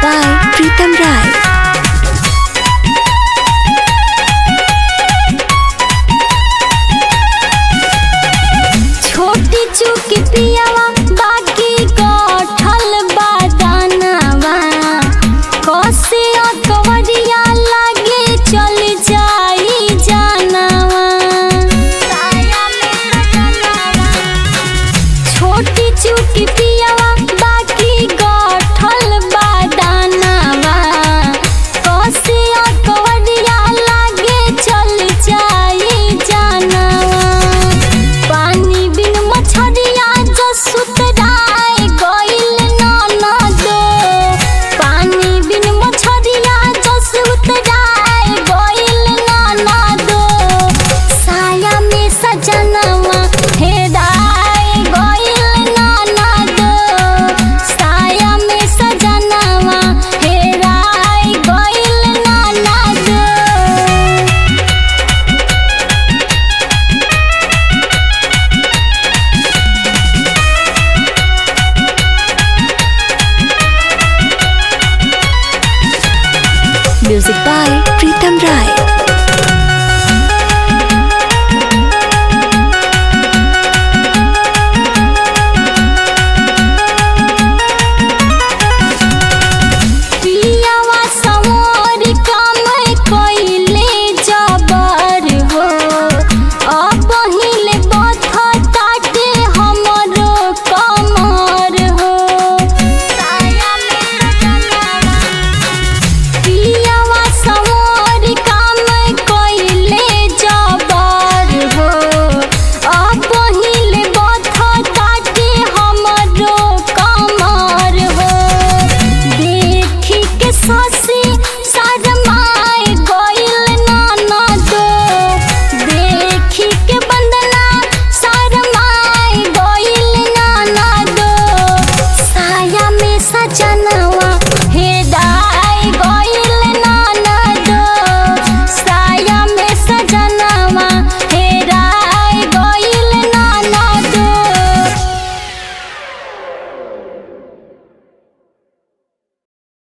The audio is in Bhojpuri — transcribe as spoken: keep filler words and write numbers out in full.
by Pritam Rai. छोटी चुकी पियावा बाकी कठल बादानावा कसे अकवरिया लागे चल जाई जानवा। छोटी चुकी पियावा बाकी कठल बादानावा कसे अकवरिया लागे चल जाई जानवा। पानी बिन मछरिया जो सुतराए गइल ननदो पानी बिन मछरिया जो सुतराए गइल ननदो साया में सजनवा हेराए गइल ननदो साया में सजनवा हेराए गइल ननदो। Music by Pritam Rai. पियावा समोर काम कइले जबर हो अब हिले बथताटे हमरो कमर हो। पियावा समोर काम कइले जबर हो अब हिले बथताटे हमरो कमर हो। देखी के ससी शरमाए गइल ननदो देखी के बंदना शरमाए गइल ननदो साया में सजना